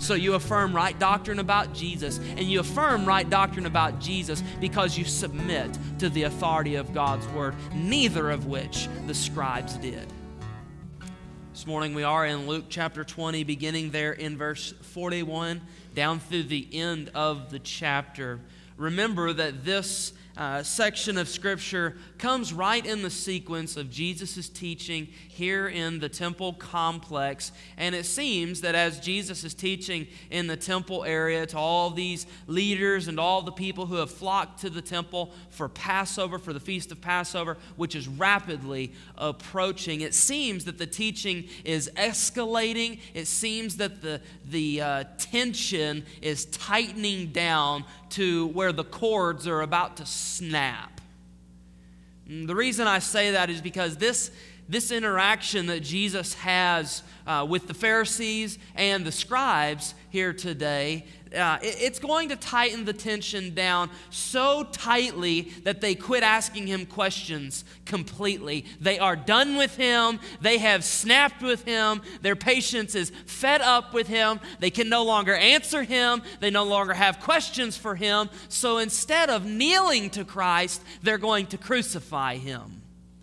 So you affirm right doctrine about Jesus, and you affirm right doctrine about Jesus because you submit to the authority of God's word, neither of which the scribes did. This morning we are in Luke chapter 20, beginning there in verse 41, down through the end of the chapter. Remember that this section of Scripture comes right in the sequence of Jesus' teaching here in the temple complex. And it seems that as Jesus is teaching in the temple area to all these leaders and all the people who have flocked to the temple for Passover, for the Feast of Passover, which is rapidly approaching, it seems that the teaching is escalating. It seems that the tension is tightening down to where the cords are about to snap. And the reason I say that is because this interaction that Jesus has with the Pharisees and the scribes here today, it's going to tighten the tension down so tightly that they quit asking him questions completely. They are done with him. They have snapped with him. Their patience is fed up with him. They can no longer answer him. They no longer have questions for him. So instead of kneeling to Christ, they're going to crucify him.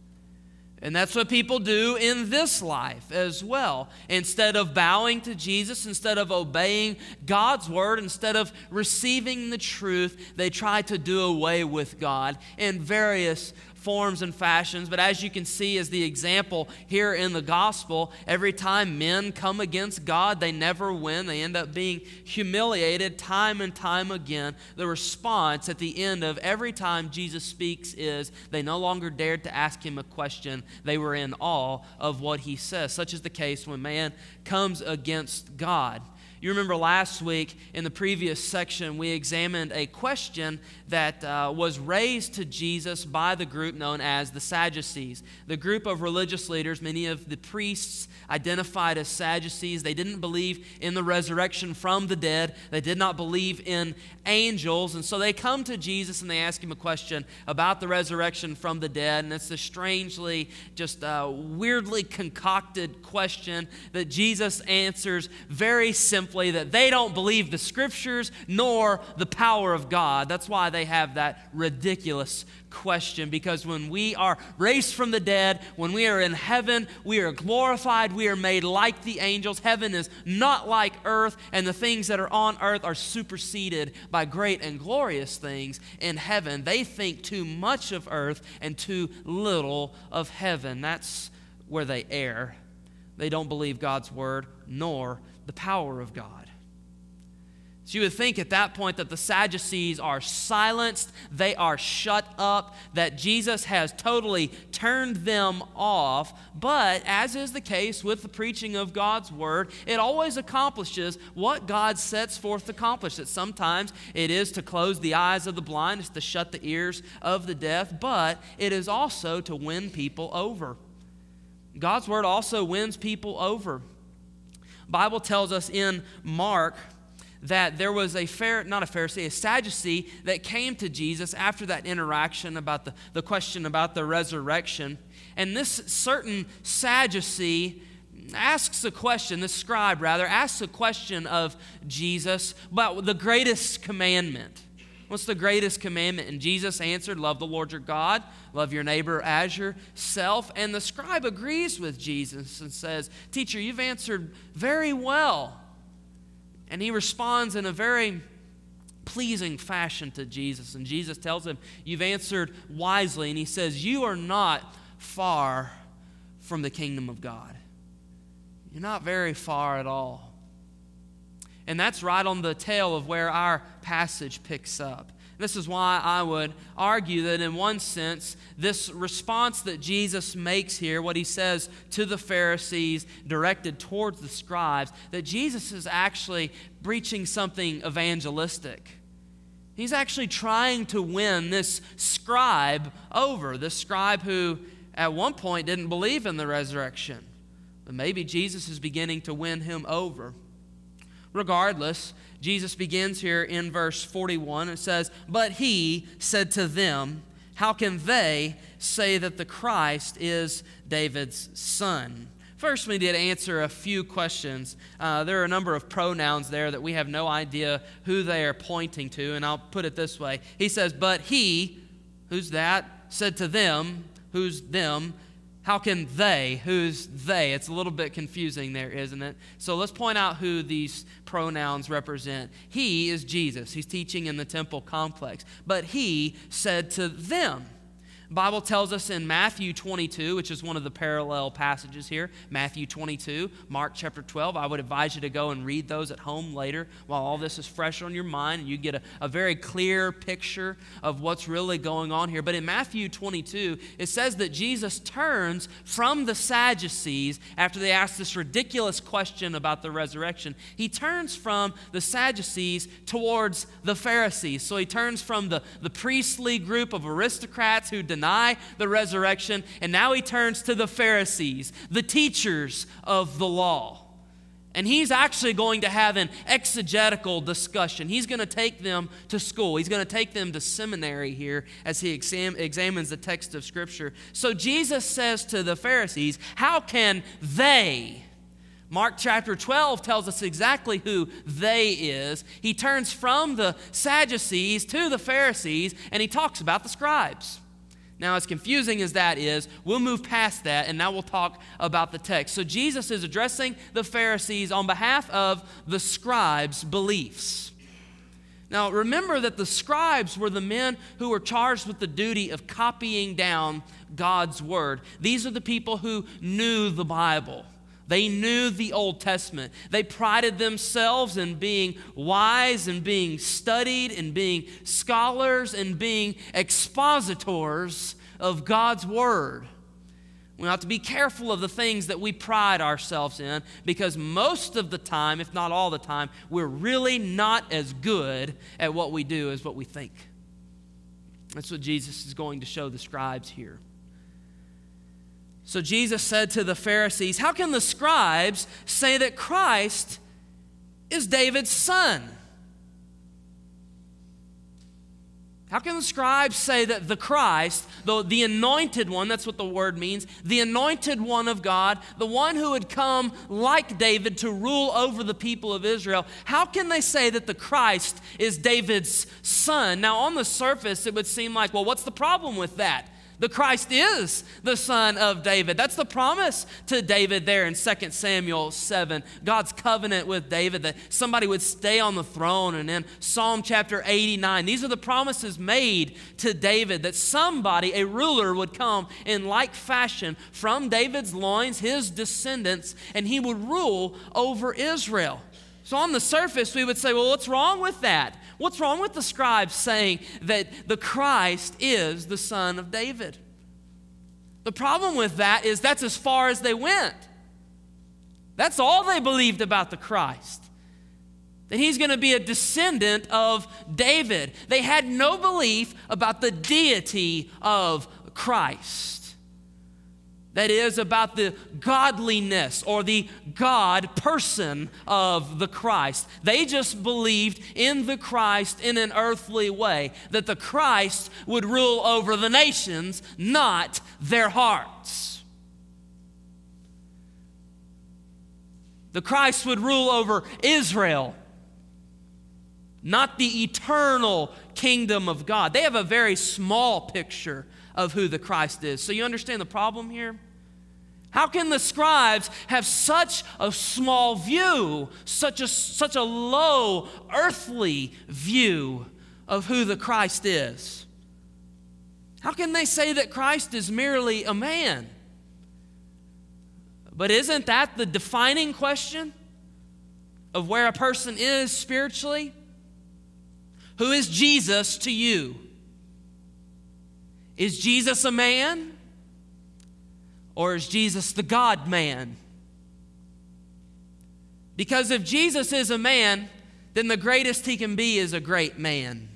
And that's what people do in this life as well. Instead of bowing to Jesus, instead of obeying God's word, instead of receiving the truth, they try to do away with God in various forms and fashions. But as you can see as the example here in the gospel, every time men come against God, they never win. They end up being humiliated time and time again. The response at the end of every time Jesus speaks is they no longer dared to ask him a question. They were in awe of what he says. Such is the case when man comes against God. You remember last week in the previous section, we examined a question that was raised to Jesus by the group known as the Sadducees. The group of religious leaders, many of the priests identified as Sadducees. They didn't believe in the resurrection from the dead. They did not believe in angels. And so they come to Jesus and they ask him a question about the resurrection from the dead. And it's a strangely, just weirdly concocted question that Jesus answers very simply, that they don't believe the Scriptures nor the power of God. That's why they have that ridiculous question, because when we are raised from the dead, when we are in heaven, we are glorified, we are made like the angels. Heaven is not like earth, and the things that are on earth are superseded by great and glorious things in heaven. They think too much of earth and too little of heaven. That's where they err. They don't believe God's word nor the power of God. So you would think at that point that the Sadducees are silenced, they are shut up, that Jesus has totally turned them off. But as is the case with the preaching of God's word, it always accomplishes what God sets forth to accomplish. That sometimes it is to close the eyes of the blind, it's to shut the ears of the deaf, but it is also to win people over. God's word also wins people over. The Bible tells us in Mark that there was a Sadducee that came to Jesus after that interaction about the question about the resurrection. And this certain Sadducee asks a question, this scribe rather, asks a question of Jesus about the greatest commandment. What's the greatest commandment? And Jesus answered, love the Lord your God, love your neighbor as yourself. And the scribe agrees with Jesus and says, teacher, you've answered very well. And he responds in a very pleasing fashion to Jesus. And Jesus tells him, you've answered wisely. And he says, you are not far from the kingdom of God. You're not very far at all. And that's right on the tail of where our passage picks up. This is why I would argue that in one sense, this response that Jesus makes here, what he says to the Pharisees directed towards the scribes, that Jesus is actually preaching something evangelistic. He's actually trying to win this scribe over, this scribe who at one point didn't believe in the resurrection. But maybe Jesus is beginning to win him over. Regardless, Jesus begins here in verse 41. It says, but he said to them, how can they say that the Christ is David's son? First, we need to answer a few questions. There are a number of pronouns there that we have no idea who they are pointing to, and I'll put it this way. He says, but he, who's that, said to them, who's them? How can they, who's they? It's a little bit confusing there, isn't it? So let's point out who these pronouns represent. He is Jesus. He's teaching in the temple complex. But he said to them. The Bible tells us in Matthew 22, which is one of the parallel passages here, Matthew 22, Mark chapter 12. I would advise you to go and read those at home later while all this is fresh on your mind, and you get a very clear picture of what's really going on here. But in Matthew 22, it says that Jesus turns from the Sadducees after they ask this ridiculous question about the resurrection. He turns from the Sadducees towards the Pharisees. So he turns from the priestly group of aristocrats who deny the resurrection, and now he turns to the Pharisees, the teachers of the law. And he's actually going to have an exegetical discussion. He's going to take them to school. He's going to take them to seminary here as he examines the text of Scripture. So Jesus says to the Pharisees, how can they? Mark chapter 12 tells us exactly who they is. He turns from the Sadducees to the Pharisees, and he talks about the scribes. Now, as confusing as that is, we'll move past that, and now we'll talk about the text. So Jesus is addressing the Pharisees on behalf of the scribes' beliefs. Now, remember that the scribes were the men who were charged with the duty of copying down God's word. These are the people who knew the Bible. They knew the Old Testament. They prided themselves in being wise and being studied and being scholars and being expositors of God's Word. We have to be careful of the things that we pride ourselves in, because most of the time, if not all the time, we're really not as good at what we do as what we think. That's what Jesus is going to show the scribes here. So Jesus said to the Pharisees, how can the scribes say that Christ is David's son? How can the scribes say that the Christ, the anointed one, that's what the word means, the anointed one of God, the one who had come like David to rule over the people of Israel, how can they say that the Christ is David's son? Now, on the surface, it would seem like, well, what's the problem with that? The Christ is the son of David. That's the promise to David there in 2 Samuel 7. God's covenant with David that somebody would stay on the throne. And in Psalm chapter 89, these are the promises made to David that somebody, a ruler, would come in like fashion from David's loins, his descendants, and he would rule over Israel. So on the surface, we would say, well, what's wrong with that? What's wrong with the scribes saying that the Christ is the son of David? The problem with that is that's as far as they went. That's all they believed about the Christ, that he's going to be a descendant of David. They had no belief about the deity of Christ. That is, about the godliness or the God person of the Christ. They just believed in the Christ in an earthly way, that the Christ would rule over the nations, not their hearts. The Christ would rule over Israel, not the eternal kingdom of God. They have a very small picture of who the Christ is. So you understand the problem here? How can the scribes have such a small view, such a low earthly view of who the Christ is? How can they say that Christ is merely a man? But isn't that the defining question of where a person is spiritually? Who is Jesus to you? Is Jesus a man? Or is Jesus the God-man? Because if Jesus is a man, then the greatest he can be is a great man.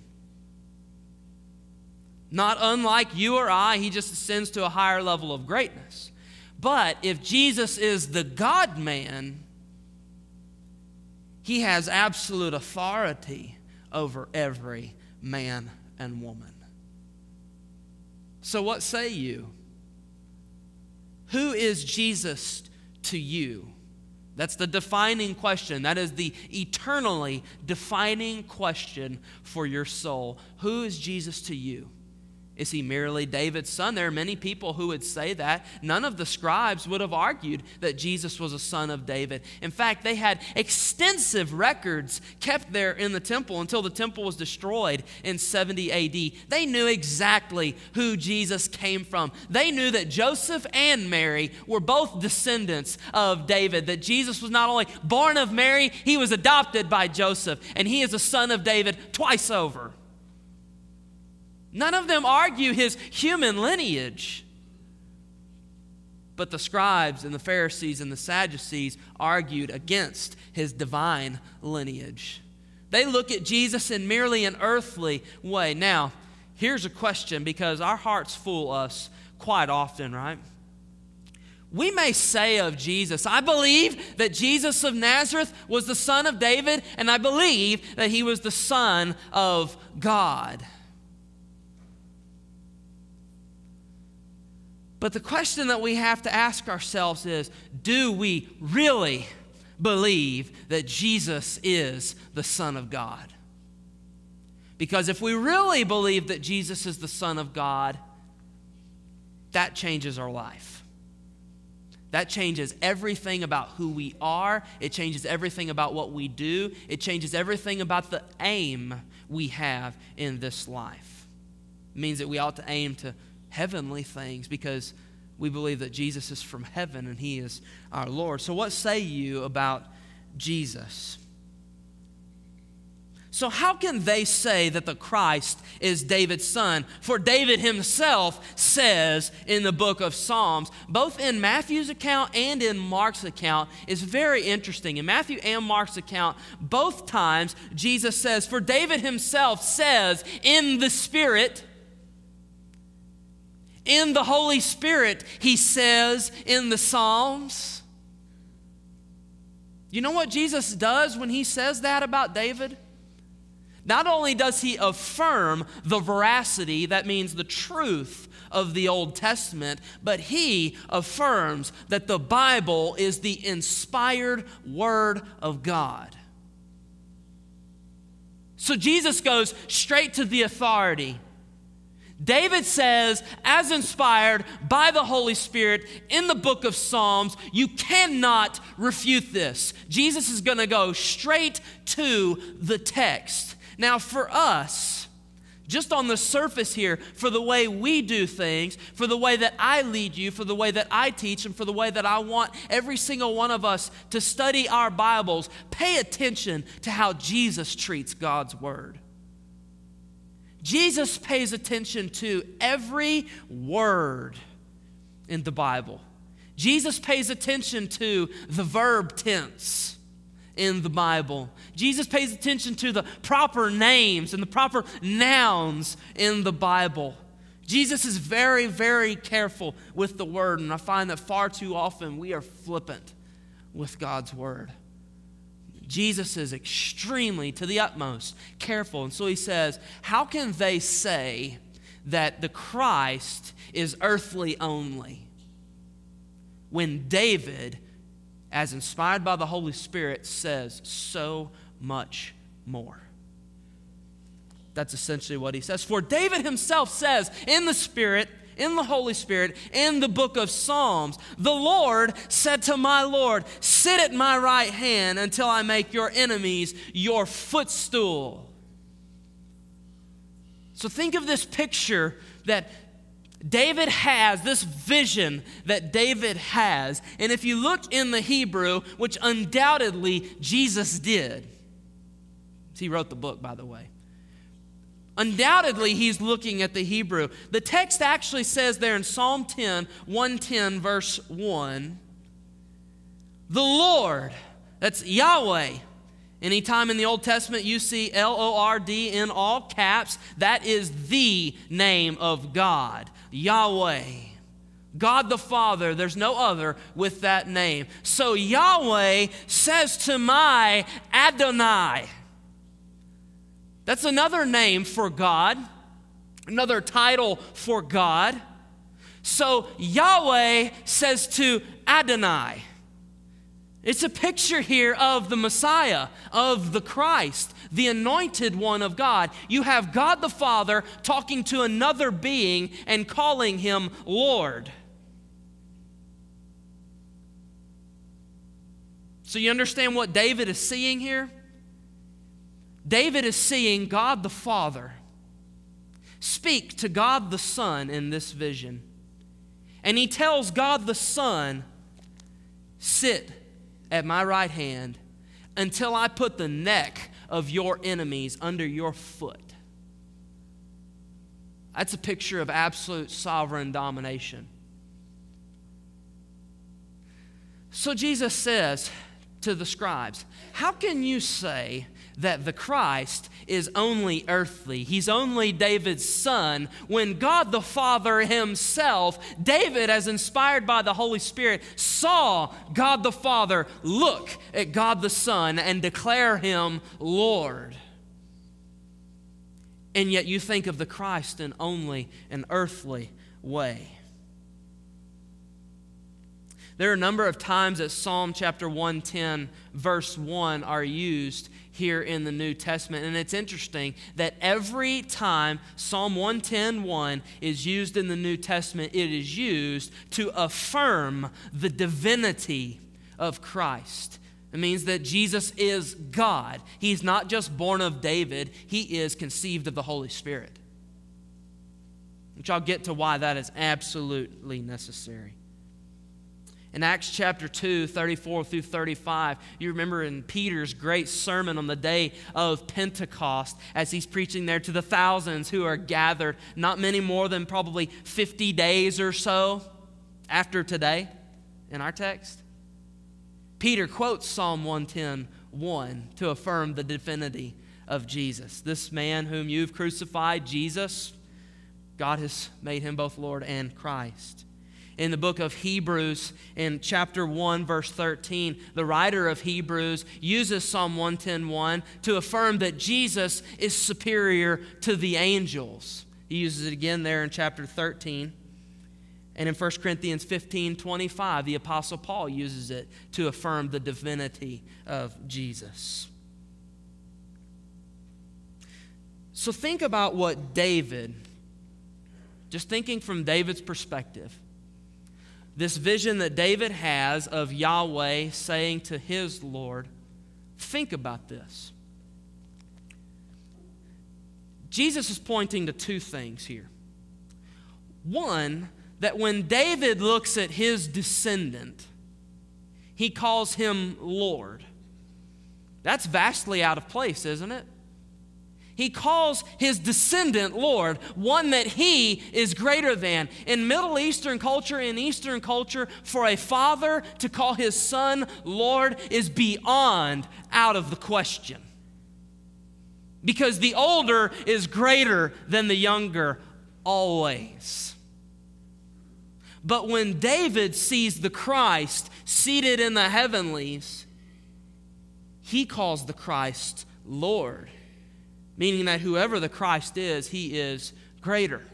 Not unlike you or I, he just ascends to a higher level of greatness. But if Jesus is the God-man, he has absolute authority over every man and woman. So what say you? Who is Jesus to you? That's the defining question. That is the eternally defining question for your soul. Who is Jesus to you? Is he merely David's son? There are many people who would say that. None of the scribes would have argued that Jesus was a son of David. In fact, they had extensive records kept there in the temple until the temple was destroyed in 70 AD. They knew exactly who Jesus came from. They knew that Joseph and Mary were both descendants of David, that Jesus was not only born of Mary, he was adopted by Joseph, and he is a son of David twice over. None of them argue his human lineage. But the scribes and the Pharisees and the Sadducees argued against his divine lineage. They look at Jesus in merely an earthly way. Now, here's a question, because our hearts fool us quite often, right? We may say of Jesus, I believe that Jesus of Nazareth was the son of David, and I believe that he was the Son of God. But the question that we have to ask ourselves is, do we really believe that Jesus is the Son of God? Because if we really believe that Jesus is the Son of God, that changes our life. That changes everything about who we are. It changes everything about what we do. It changes everything about the aim we have in this life. It means that we ought to aim to heavenly things because we believe that Jesus is from heaven and he is our Lord. So what say you about Jesus? So how can they say that the Christ is David's son? For David himself says in the book of Psalms, both in Matthew's account and in Mark's account, is very interesting. In Matthew and Mark's account, both times Jesus says, for David himself says in the Spirit, in the Holy Spirit, he says in the Psalms. You know what Jesus does when he says that about David? Not only does he affirm the veracity, that means the truth of the Old Testament, but he affirms that the Bible is the inspired Word of God. So Jesus goes straight to the authority. David says, as inspired by the Holy Spirit in the book of Psalms, you cannot refute this. Jesus is going to go straight to the text. Now for us, just on the surface here, for the way we do things, for the way that I lead you, for the way that I teach, and for the way that I want every single one of us to study our Bibles, pay attention to how Jesus treats God's Word. Jesus pays attention to every word in the Bible. Jesus pays attention to the verb tense in the Bible. Jesus pays attention to the proper names and the proper nouns in the Bible. Jesus is very, very careful with the Word, and I find that far too often we are flippant with God's Word. Jesus is extremely, to the utmost, careful. And so he says, how can they say that the Christ is earthly only when David, as inspired by the Holy Spirit, says so much more? That's essentially what he says. For David himself says in the Spirit, in the Holy Spirit, in the book of Psalms, the Lord said to my Lord, sit at my right hand until I make your enemies your footstool. So think of this picture that David has, this vision that David has. And if you look in the Hebrew, which undoubtedly Jesus did, he wrote the book, by the way. Undoubtedly, he's looking at the Hebrew. The text actually says there in Psalm 10, 110, verse 1, the Lord, that's Yahweh. Anytime in the Old Testament you see L-O-R-D in all caps, that is the name of God, Yahweh. God the Father, there's no other with that name. So Yahweh says to my Adonai. That's another name for God, another title for God. So Yahweh says to Adonai. It's a picture here of the Messiah, of the Christ, the anointed one of God. You have God the Father talking to another being and calling him Lord. So you understand what David is seeing here? David is seeing God the Father speak to God the Son in this vision. And he tells God the Son, sit at my right hand until I put the neck of your enemies under your foot. That's a picture of absolute sovereign domination. So Jesus says to the scribes, how can you say that the Christ is only earthly? He's only David's son, when God the Father himself, David, as inspired by the Holy Spirit, saw God the Father look at God the Son and declare him Lord. And yet you think of the Christ in only an earthly way. There are a number of times that Psalm chapter 110, verse 1 are used here in the New Testament. And it's interesting that every time Psalm 110:1 is used in the New Testament, it is used to affirm the divinity of Christ. It means that Jesus is God. He's not just born of David, he is conceived of the Holy Spirit. Which I'll get to why that is absolutely necessary. In Acts chapter 2, 34 through 35, you remember in Peter's great sermon on the day of Pentecost, as he's preaching there to the thousands who are gathered, not many more than probably 50 days or so after today in our text. Peter quotes Psalm 110:1 to affirm the divinity of Jesus. This man whom you've crucified, Jesus, God has made him both Lord and Christ. In the book of Hebrews, in chapter 1, verse 13, the writer of Hebrews uses Psalm 110:1 to affirm that Jesus is superior to the angels. He uses it again there in chapter 13. And in 1 Corinthians 15:25, the Apostle Paul uses it to affirm the divinity of Jesus. So think about what David, just thinking from David's perspective, this vision that David has of Yahweh saying to his Lord, think about this. Jesus is pointing to two things here. One, that when David looks at his descendant, he calls him Lord. That's vastly out of place, isn't it? He calls his descendant Lord, one that he is greater than. In Middle Eastern culture, in Eastern culture, for a father to call his son Lord is beyond out of the question. Because the older is greater than the younger always. But when David sees the Christ seated in the heavenlies, he calls the Christ Lord. Meaning that whoever the Christ is, he is greater.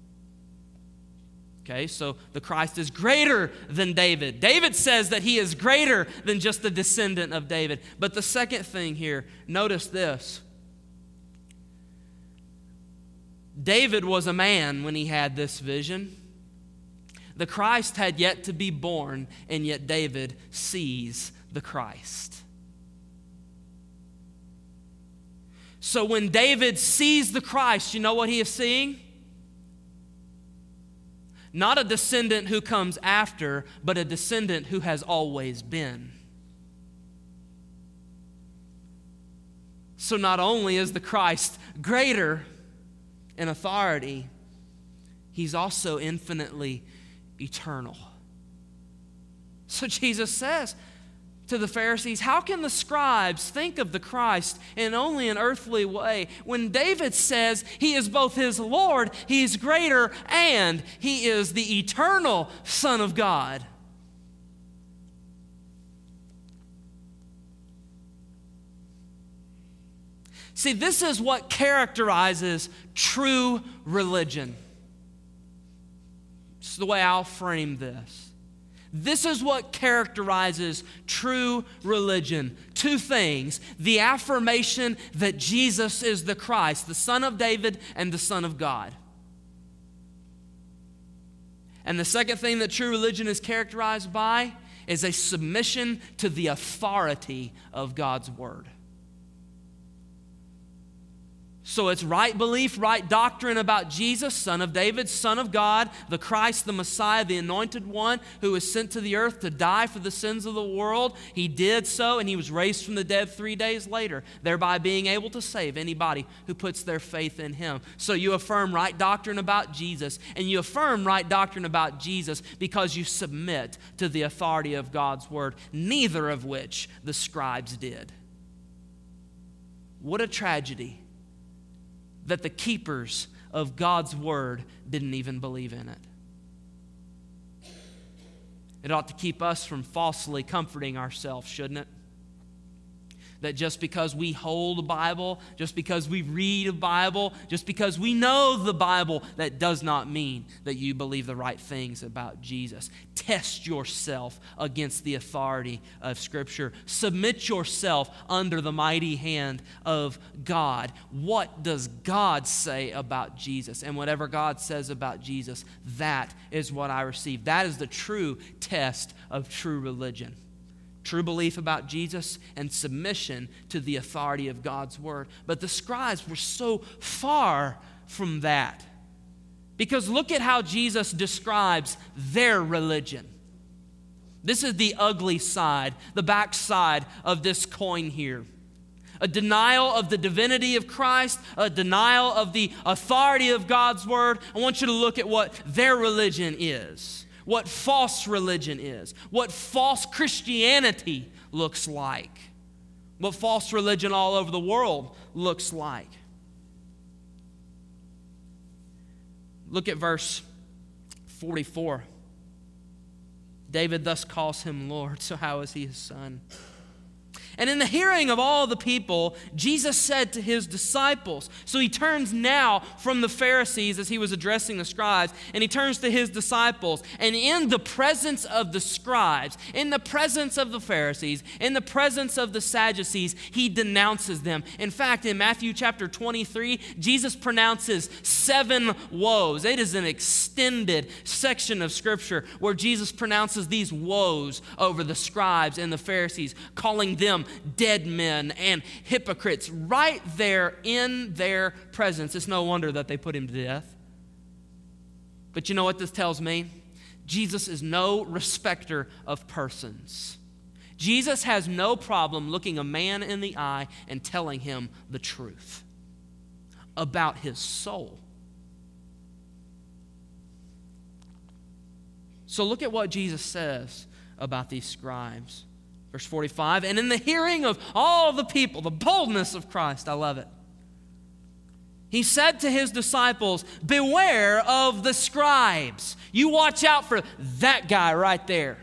Okay, so the Christ is greater than David. David says that he is greater than just the descendant of David. But the second thing here, notice this. David was a man when he had this vision. The Christ had yet to be born, and yet David sees the Christ. So when David sees the Christ, you know what he is seeing? Not a descendant who comes after, but a descendant who has always been. So not only is the Christ greater in authority, he's also infinitely eternal. So Jesus says to the Pharisees, how can the scribes think of the Christ in only an earthly way when David says he is both his Lord, he is greater, and he is the eternal Son of God? See, this is what characterizes true religion. This is the way I'll frame this. This is what characterizes true religion. Two things: the affirmation that Jesus is the Christ, the Son of David and the Son of God. And the second thing that true religion is characterized by is a submission to the authority of God's Word. So it's right belief, right doctrine about Jesus, Son of David, Son of God, the Christ, the Messiah, the Anointed One who was sent to the earth to die for the sins of the world. He did so, and He was raised from the dead 3 days later, thereby being able to save anybody who puts their faith in Him. So you affirm right doctrine about Jesus, and you affirm right doctrine about Jesus because you submit to the authority of God's Word, neither of which the scribes did. What a tragedy that the keepers of God's Word didn't even believe in it. It ought to keep us from falsely comforting ourselves, shouldn't it? That just because we hold a Bible, just because we read a Bible, just because we know the Bible, that does not mean that you believe the right things about Jesus. Test yourself against the authority of Scripture. Submit yourself under the mighty hand of God. What does God say about Jesus? And whatever God says about Jesus, that is what I receive. That is the true test of true religion. True belief about Jesus and submission to the authority of God's Word. But the scribes were so far from that. Because look at how Jesus describes their religion. This is the ugly side, the backside of this coin here. A denial of the divinity of Christ, a denial of the authority of God's Word. I want you to look at what their religion is. What false religion is, what false Christianity looks like, what false religion all over the world looks like. Look at verse 44. David thus calls Him Lord, so how is He His son? And in the hearing of all the people, Jesus said to His disciples, so He turns now from the Pharisees as He was addressing the scribes, and He turns to His disciples. And in the presence of the scribes, in the presence of the Pharisees, in the presence of the Sadducees, He denounces them. In fact, in Matthew chapter 23, Jesus pronounces 7 woes. It is an extended section of Scripture where Jesus pronounces these woes over the scribes and the Pharisees, calling them dead men and hypocrites right there in their presence. It's no wonder that they put Him to death. But you know what this tells me? Jesus is no respecter of persons. Jesus has no problem looking a man in the eye and telling him the truth about his soul. So look at what Jesus says about these scribes. Verse 45, and in the hearing of all the people, the boldness of Christ, I love it. He said to His disciples, beware of the scribes. You watch out for that guy right there,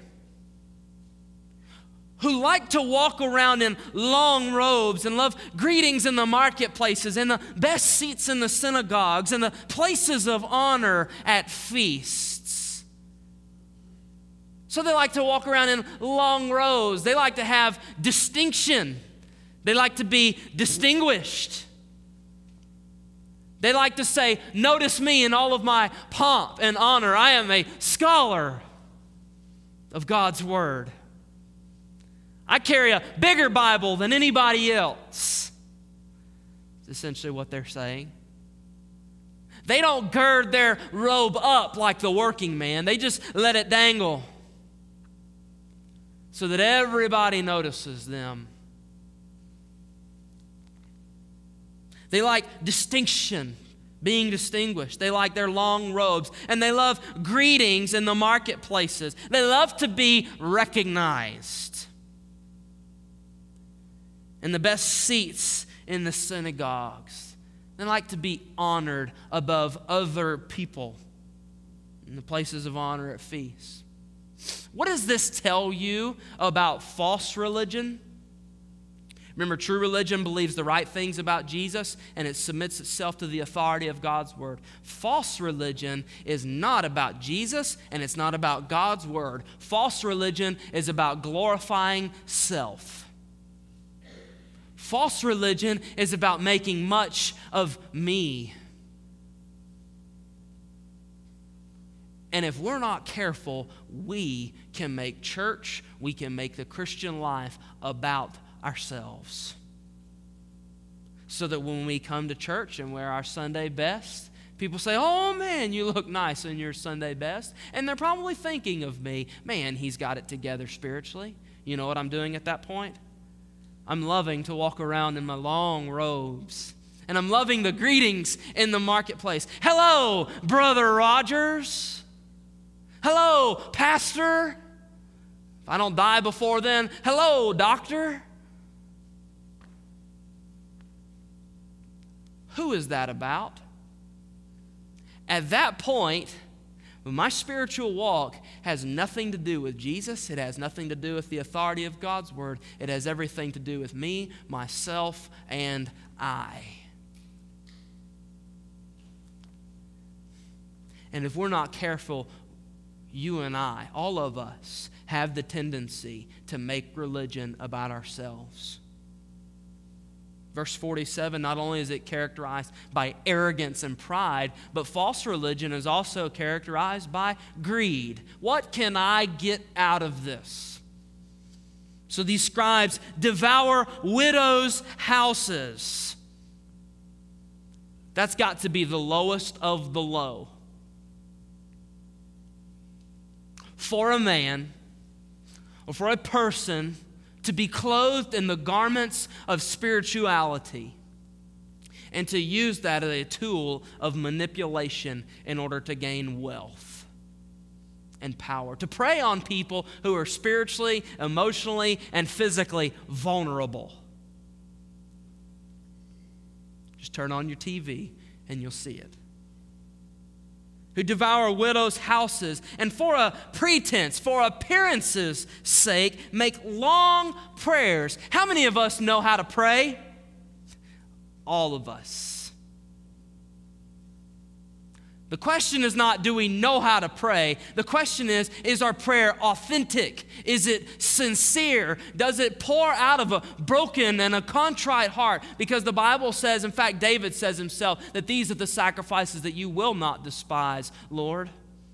who like to walk around in long robes and love greetings in the marketplaces and the best seats in the synagogues and the places of honor at feasts. So they like to walk around in long rows. They like to have distinction. They like to be distinguished. They like to say, notice me in all of my pomp and honor. I am a scholar of God's Word. I carry a bigger Bible than anybody else. That's essentially what they're saying. They don't gird their robe up like the working man. They just let it dangle so that everybody notices them. They like distinction, being distinguished. They like their long robes, and they love greetings in the marketplaces. They love to be recognized. And the best seats in the synagogues. They like to be honored above other people in the places of honor at feasts. What does this tell you about false religion? Remember, true religion believes the right things about Jesus, and it submits itself to the authority of God's Word. False religion is not about Jesus, and it's not about God's Word. False religion is about glorifying self. False religion is about making much of me. And if we're not careful, we can make church, we can make the Christian life about ourselves. So that when we come to church and wear our Sunday best, people say, "Oh man, you look nice in your Sunday best." And they're probably thinking of me, "Man, he's got it together spiritually." You know what I'm doing at that point? I'm loving to walk around in my long robes. And I'm loving the greetings in the marketplace. "Hello, Brother Rogers. Hello, Pastor. If I don't die before then, hello, Doctor." Who is that about? At that point, my spiritual walk has nothing to do with Jesus. It has nothing to do with the authority of God's Word. It has everything to do with me, myself, and I. And if we're not careful, you and I, all of us, have the tendency to make religion about ourselves. Verse 47, not only is it characterized by arrogance and pride, but false religion is also characterized by greed. What can I get out of this? So these scribes devour widows' houses. That's got to be the lowest of the low. For a man or for a person to be clothed in the garments of spirituality and to use that as a tool of manipulation in order to gain wealth and power. To prey on people who are spiritually, emotionally, and physically vulnerable. Just turn on your TV and you'll see it. Who devour widows' houses, and for a pretense, for appearance's sake, make long prayers. How many of us know how to pray? All of us. The question is not, do we know how to pray? The question is our prayer authentic? Is it sincere? Does it pour out of a broken and a contrite heart? Because the Bible says, in fact, David says himself, that these are the sacrifices that you will not despise, Lord.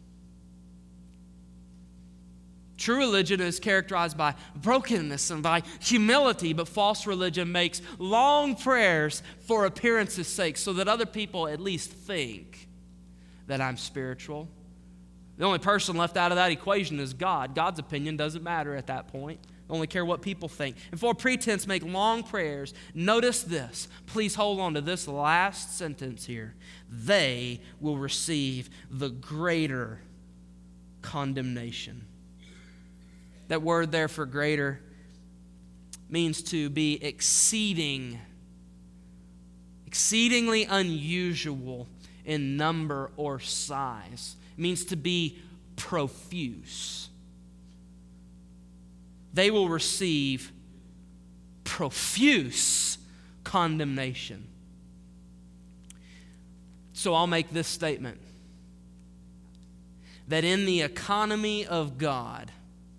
True religion is characterized by brokenness and by humility, but false religion makes long prayers for appearance's sake so that other people at least think that I'm spiritual. The only person left out of that equation is God. God's opinion doesn't matter at that point. I only care what people think. And for pretense, make long prayers. Notice this. Please hold on to this last sentence here. They will receive the greater condemnation. That word there for greater means to be exceedingly unusual in number or size. It means to be profuse. They will receive profuse condemnation. So I'll make this statement, that in the economy of God,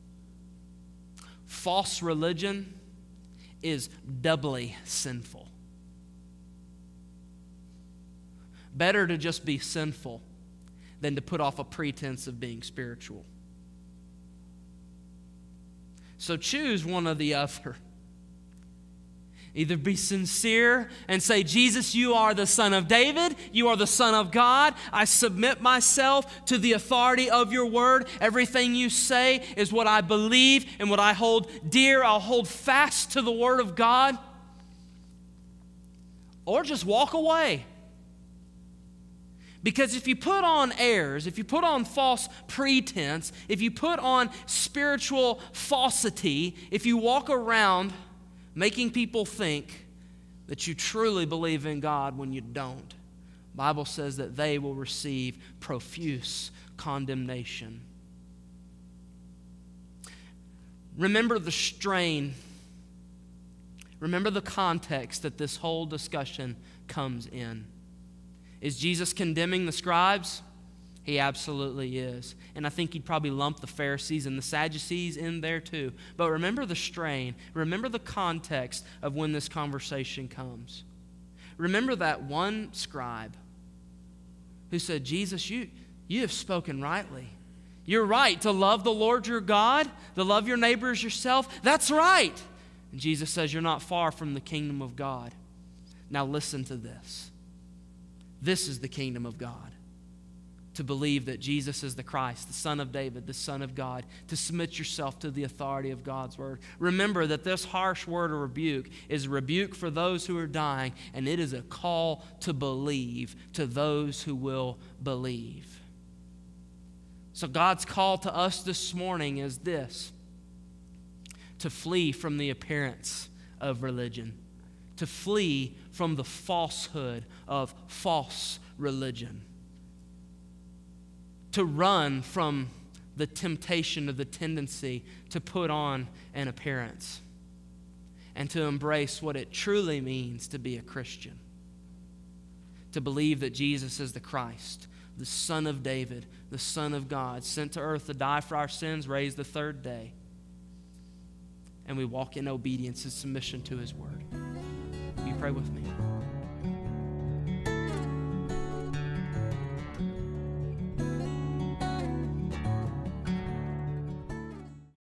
false religion is doubly sinful. Better to just be sinful than to put off a pretense of being spiritual. So choose one or the other. Either be sincere and say, "Jesus, you are the Son of David. You are the Son of God. I submit myself to the authority of your word. Everything you say is what I believe and what I hold dear. I'll hold fast to the word of God." Or just walk away. Because if you put on airs, if you put on false pretense, if you put on spiritual falsity, if you walk around making people think that you truly believe in God when you don't, the Bible says that they will receive profuse condemnation. Remember the strain. Remember the context that this whole discussion comes in. Is Jesus condemning the scribes? He absolutely is. And I think he'd probably lump the Pharisees and the Sadducees in there too. But remember the strain. Remember the context of when this conversation comes. Remember that one scribe who said, Jesus, you have spoken rightly. You're right to love the Lord your God, to love your neighbor as yourself. That's right. And Jesus says, you're not far from the kingdom of God. Now listen to this. This is the kingdom of God. To believe that Jesus is the Christ, the Son of David, the Son of God, to submit yourself to the authority of God's word. Remember that this harsh word of rebuke is a rebuke for those who are dying, and it is a call to believe to those who will believe. So God's call to us this morning is this: to flee from the appearance of religion, to flee from the falsehood of false religion, to run from the temptation of the tendency to put on an appearance, and to embrace what it truly means to be a Christian, to believe that Jesus is the Christ, the Son of David, the Son of God, sent to earth to die for our sins, raised the third day, and we walk in obedience and submission to his word. Will you pray with me?